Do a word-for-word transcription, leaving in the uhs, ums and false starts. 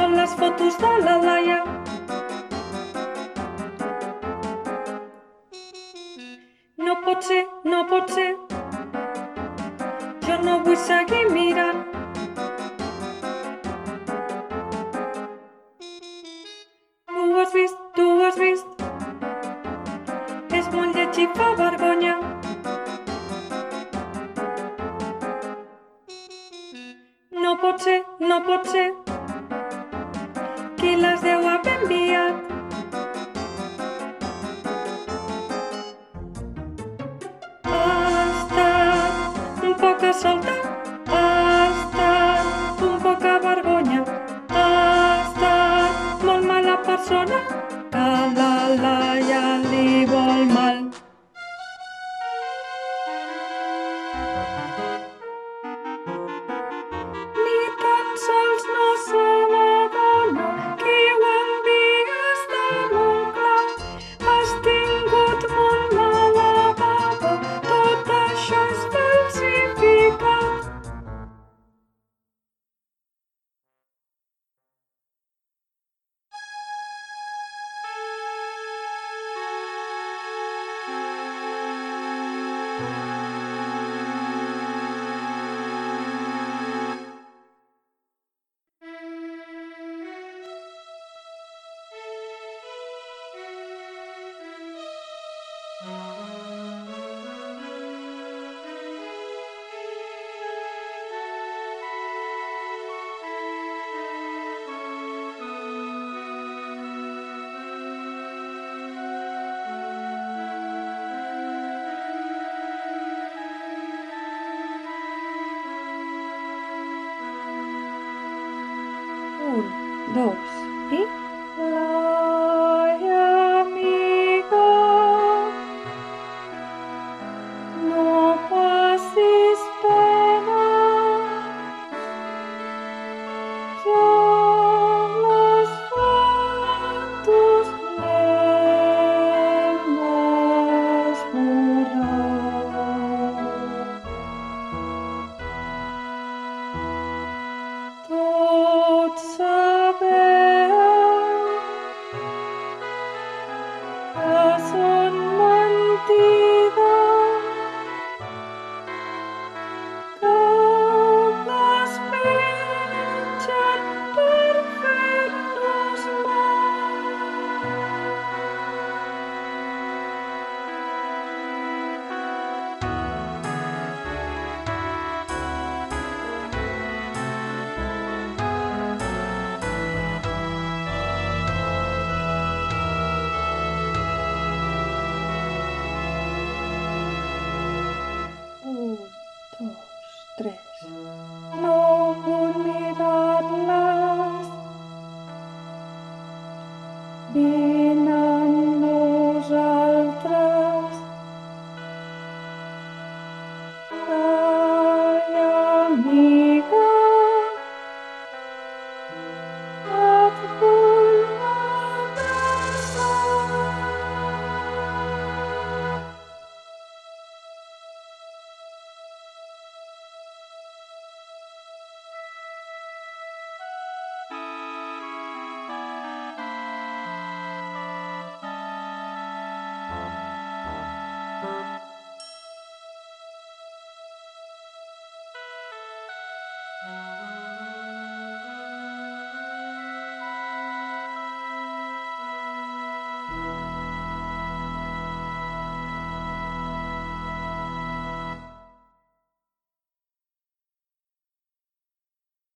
són les fotos de la Laia. No pot ser, no pot ser, jo no vull seguir mirant. Tu ho has vist, tu ho has vist, és molt lleig i fa vergonya. No pot ser, no pot ser, qui les deu haver enviat? Ha estat un poca solta, ha estat un poca vergonya, ha estat molt mala persona, que la Laia li vol mal. Ni tan sols no se n'adona, qui ho envia està molt clar. Has tingut molt mala bava, tot això és falsificat. Un, dos i... Laia, amiga, no passis pena, jo